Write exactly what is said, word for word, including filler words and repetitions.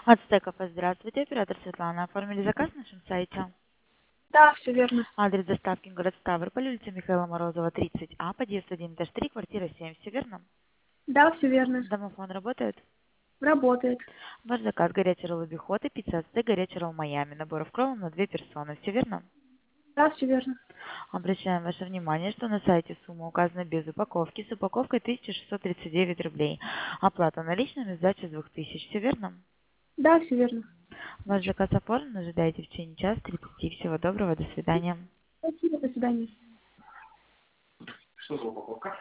Ацтеков, здравствуйте, оператор Светлана. Оформили заказ на нашем сайте? Да, все верно. Адрес доставки город Ставрополь, улица Михаила Морозова, тридцать А, подъезд один этаж три, квартира семь. Все верно? Да, все верно. Домофон работает? Работает. Ваш заказ горячий ролл Бихот и пицца Ацтек, горячий ролл Майами. Набор в кровом на две персоны. Все верно? Да, все верно. Обращаем ваше внимание, что на сайте сумма указана без упаковки. С упаковкой тысяча шестьсот тридцать девять рублей. Оплата наличными, сдача с двух тысяч. Все верно? Да, все верно. Ваш заказ оформлен. Ожидайте в течение часа тридцати. Всего доброго. До свидания. Спасибо, до свидания. Что за упаковка?